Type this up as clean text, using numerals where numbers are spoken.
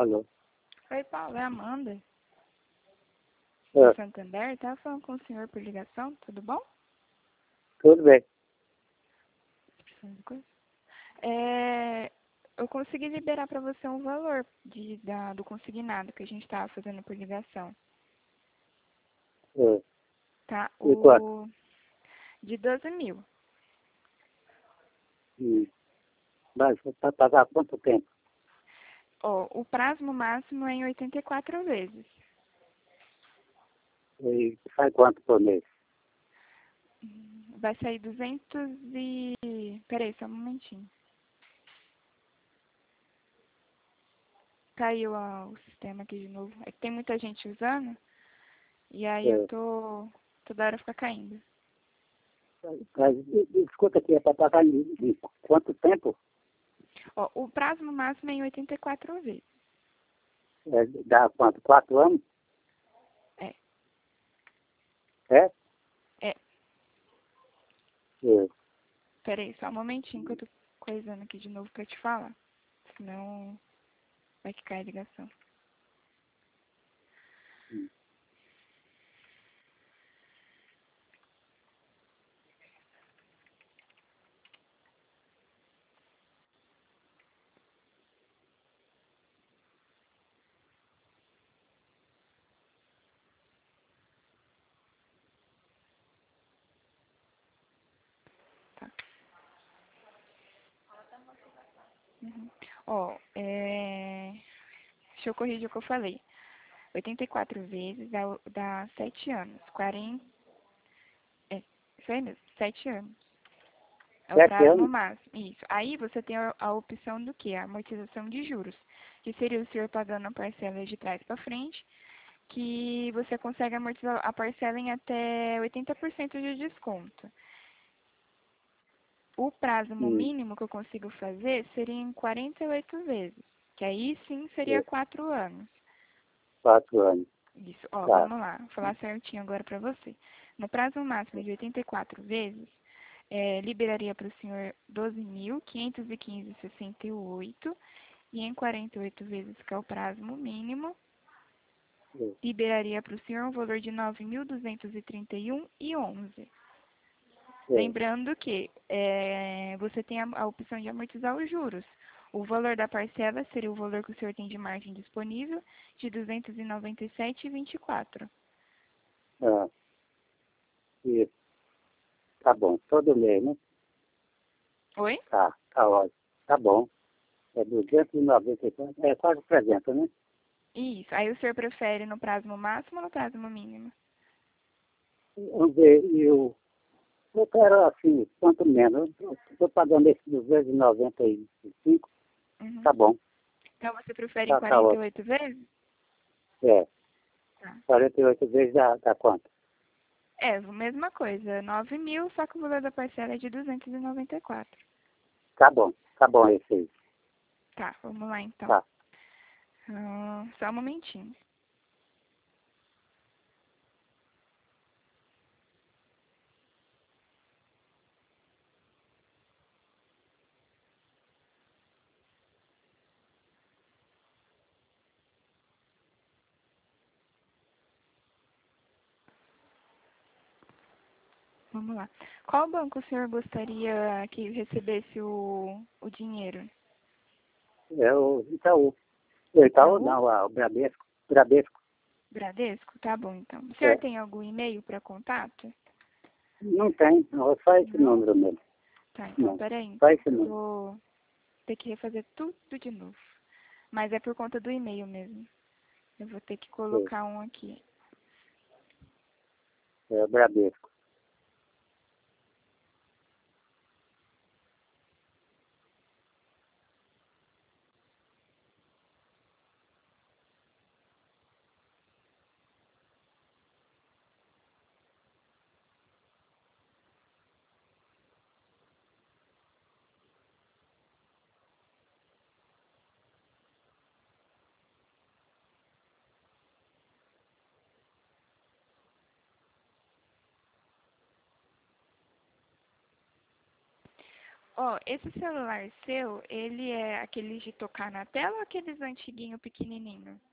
Alô. Oi, Paulo, é a Amanda, É, do Santander. Estava falando com o senhor por ligação, tudo bom? tudo bem. Precisando de coisa? Eu consegui liberar para você um valor do consignado que a gente estava fazendo por ligação, É, tá? e quanto? O de 12 mil. Mas para pagar quanto tempo? Ó, o prazo máximo é em 84 vezes. E sai quanto por mês? Vai sair 200 e... Peraí, só um momentinho. Caiu o sistema aqui de novo. É que tem muita gente usando. E aí eu É, toda hora fica caindo. mas, escuta aqui, é para pagar em quanto tempo? Ó, o prazo máximo é em 84 vezes. É, dá quanto? 4 anos? É, É? é. É. Peraí, só um momentinho que eu tô coisando aqui de novo pra te falar. Senão vai que cai a ligação. Tá. Uhum. Ó, deixa eu corrigir o que eu falei. 84 vezes dá 7 anos. 40. É, isso aí mesmo, 7 anos. É o 7 anos? prazo máximo. Isso. Aí você tem a opção do que? A amortização de juros. Que seria o senhor pagando a parcela de trás para frente, que você consegue amortizar a parcela em até 80% de desconto. O prazo Hum, mínimo que eu consigo fazer seria em 48 vezes, que aí sim seria é, 4 anos. 4 anos. Isso, ó, Tá. vamos lá, vou falar certinho agora para você. No prazo máximo de 84 vezes, liberaria para o senhor 12.515,68 e em 48 vezes, que é o prazo mínimo, É, liberaria para o senhor um valor de 9.231,11. é, Lembrando que você tem a opção de amortizar os juros. O valor da parcela seria o valor que o senhor tem de margem disponível, de 297,24. ah, isso. Tá bom. Todo mês, né? Oi? Tá ótimo. Tá bom. É 294, é quase 300, né? Isso. Aí o senhor prefere no prazo máximo ou no prazo mínimo? Vamos ver, eu quero assim, quanto menos. Eu estou pagando esse 295, Uhum. tá bom. Então você prefere em Tá ótimo. 48 vezes? É, Tá. 48 vezes dá quanto? É, mesma coisa. 9 mil, só que o valor da parcela é de 294. Tá bom esse aí. Tá, vamos lá então. Tá. Só um momentinho. Vamos lá. Qual banco o senhor gostaria que recebesse o dinheiro? É o Itaú. O Itaú Itaú? não, o Bradesco. Bradesco. Bradesco? Tá bom, então. O senhor É. tem algum e-mail para contato? Não tem, não, só esse Não? número mesmo. Tá, então Não, peraí só então, esse que eu número. vou ter que refazer tudo de novo. Mas é por conta do e-mail mesmo. Eu vou ter que É, colocar um aqui. é o Bradesco. Ó, esse celular seu, ele é aquele de tocar na tela ou aqueles antiguinho pequenininho?